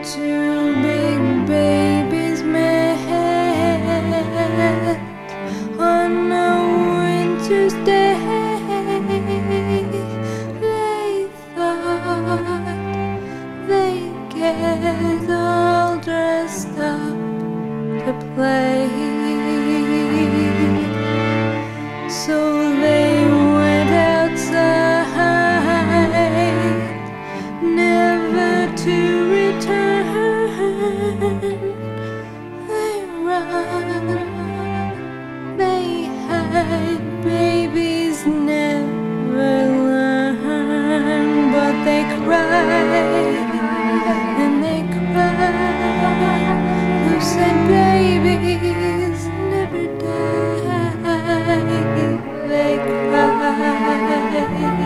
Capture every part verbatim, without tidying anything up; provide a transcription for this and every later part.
Two big babies met on a winter's day. They thought they'd get all dressed up to play, so they went outside, never to return. They run, they hide, babies never learn, but they cry and they cry. Who said babies never die? They cry.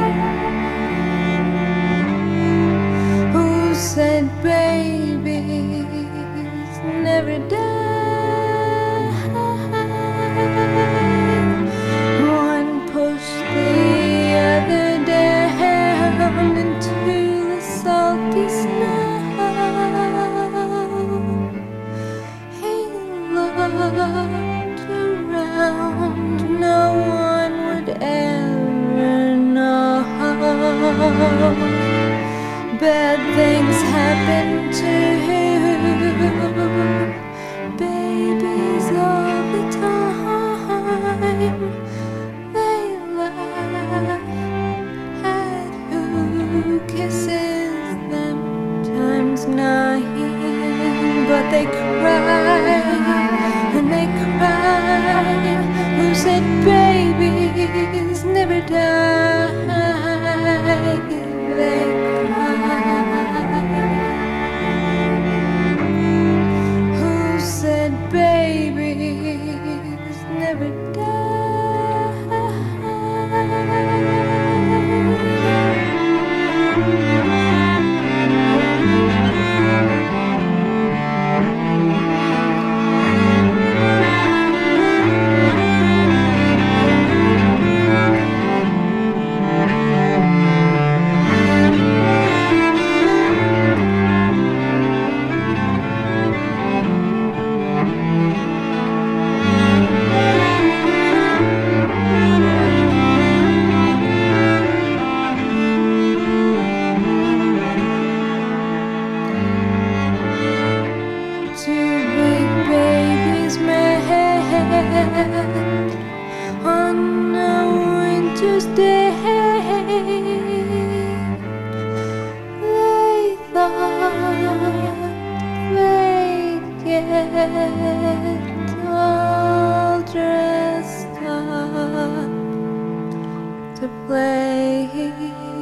Who said babies never die? One pushed the other down into the salty snow. He looked around, no one would ever know. Bad things happen to babies all the time. They laugh at who kisses them times nine, but they cry and they cry. Who said babies never die? They babies never on a winter's day. They thought they'd get all dressed up to play.